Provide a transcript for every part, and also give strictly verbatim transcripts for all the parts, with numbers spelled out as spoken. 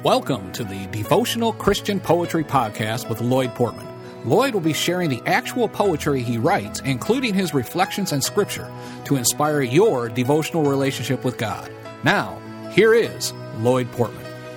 Welcome to the Devotional Christian Poetry Podcast with Lloyd Portman. Lloyd will be sharing the actual poetry he writes, including his reflections and scripture, to inspire your devotional relationship with God. Now, here is Lloyd Portman.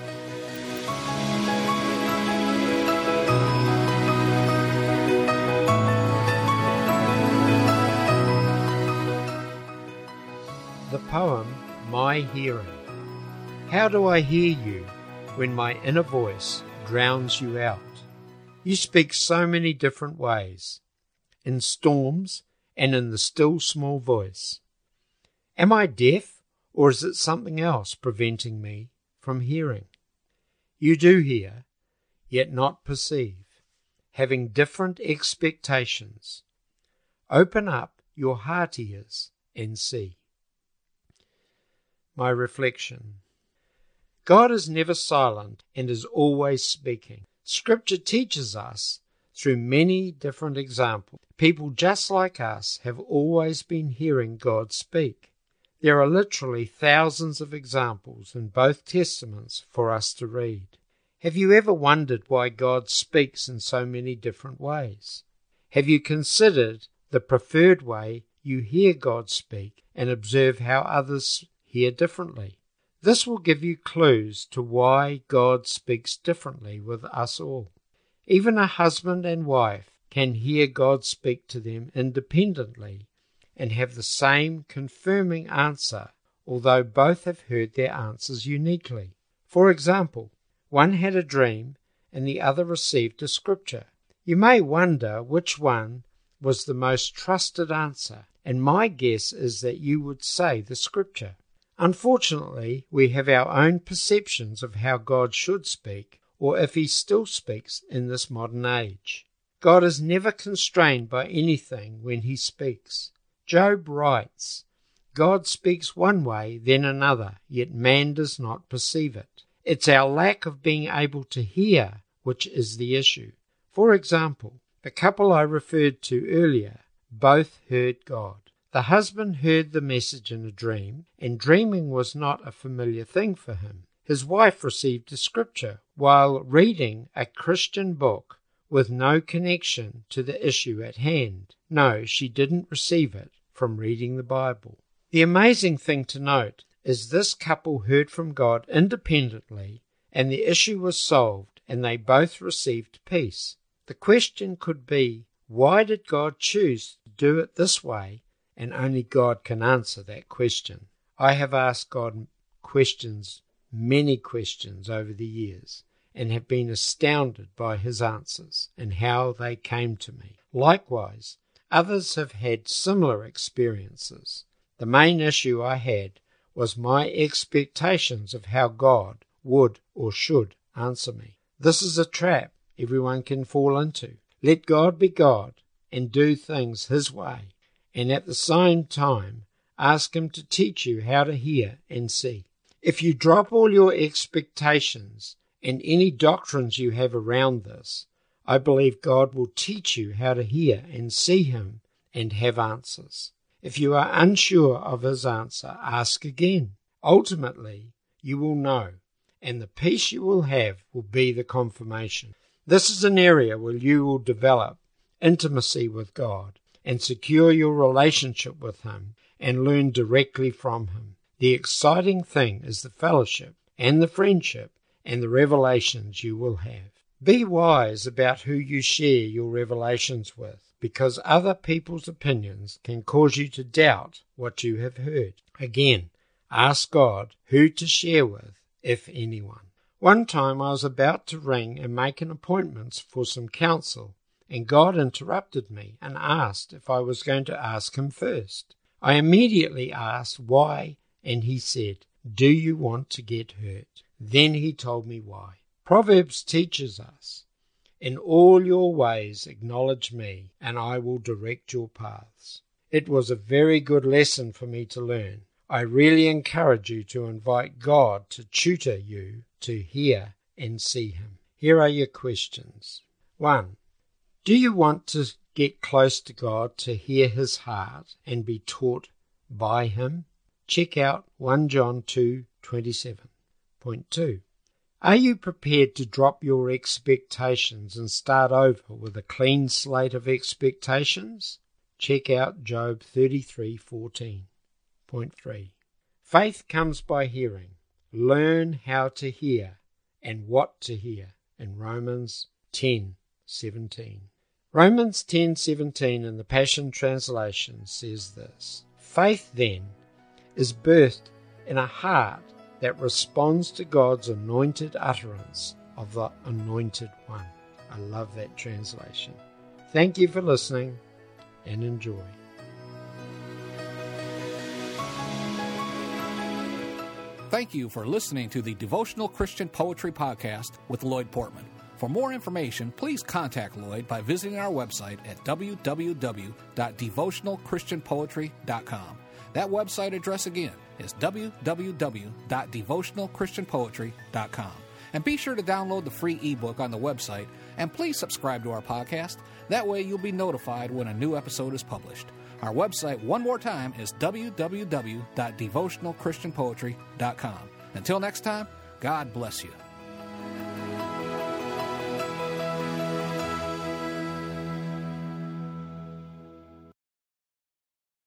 The poem, My Hearing. How do I hear you when my inner voice drowns you out? You speak so many different ways, in storms and in the still small voice. Am I deaf, or is it something else preventing me from hearing? You do hear, yet not perceive, having different expectations. Open up your heart ears and see. My reflection. God is never silent and is always speaking. Scripture teaches us through many different examples. People just like us have always been hearing God speak. There are literally thousands of examples in both Testaments for us to read. Have you ever wondered why God speaks in so many different ways? Have you considered the preferred way you hear God speak and observe how others hear differently? This will give you clues to why God speaks differently with us all. Even a husband and wife can hear God speak to them independently and have the same confirming answer, although both have heard their answers uniquely. For example, one had a dream and the other received a scripture. You may wonder which one was the most trusted answer, and my guess is that you would say the scripture. Unfortunately, we have our own perceptions of how God should speak, or if he still speaks in this modern age. God is never constrained by anything when he speaks. Job writes, God speaks one way, then another, yet man does not perceive it. It's our lack of being able to hear which is the issue. For example, the couple I referred to earlier both heard God. The husband heard the message in a dream, and dreaming was not a familiar thing for him. His wife received a scripture while reading a Christian book with no connection to the issue at hand. No, she didn't receive it from reading the Bible. The amazing thing to note is this couple heard from God independently, and the issue was solved, and they both received peace. The question could be, why did God choose to do it this way? And only God can answer that question. I have asked God questions, many questions over the years, and have been astounded by his answers and how they came to me. Likewise, others have had similar experiences. The main issue I had was my expectations of how God would or should answer me. This is a trap everyone can fall into. Let God be God and do things his way, and at the same time ask him to teach you how to hear and see. If you drop all your expectations and any doctrines you have around this, I believe God will teach you how to hear and see him and have answers. If you are unsure of his answer, ask again. Ultimately, you will know, and the peace you will have will be the confirmation. This is an area where you will develop intimacy with God and secure your relationship with him and learn directly from him. The exciting thing is the fellowship and the friendship and the revelations you will have. Be wise about who you share your revelations with, because other people's opinions can cause you to doubt what you have heard. Again, ask God who to share with, if anyone. One time I was about to ring and make an appointment for some counsel, and God interrupted me and asked if I was going to ask him first. I immediately asked why, and he said, do you want to get hurt? Then he told me why. Proverbs teaches us, in all your ways acknowledge me, and I will direct your paths. It was a very good lesson for me to learn. I really encourage you to invite God to tutor you to hear and see him. Here are your questions. One, do you want to get close to God to hear his heart and be taught by him? Check out First John two twenty-seven. Point two. Are you prepared to drop your expectations and start over with a clean slate of expectations? Check out Job thirty-three fourteen point three. Faith comes by hearing. Learn how to hear and what to hear in Romans ten seventeen. Romans ten seventeen in the Passion Translation says this: Faith, then, is birthed in a heart that responds to God's anointed utterance of the Anointed One. I love that translation. Thank you for listening and enjoy. Thank you for listening to the Devotional Christian Poetry Podcast with Lloyd Portman. For more information, please contact Lloyd by visiting our website at w w w dot devotional christian poetry dot com. That website address again is w w w dot devotional christian poetry dot com. And be sure to download the free ebook on the website, and please subscribe to our podcast. That way you'll be notified when a new episode is published. Our website, one more time, is w w w dot devotional christian poetry dot com. Until next time, God bless you.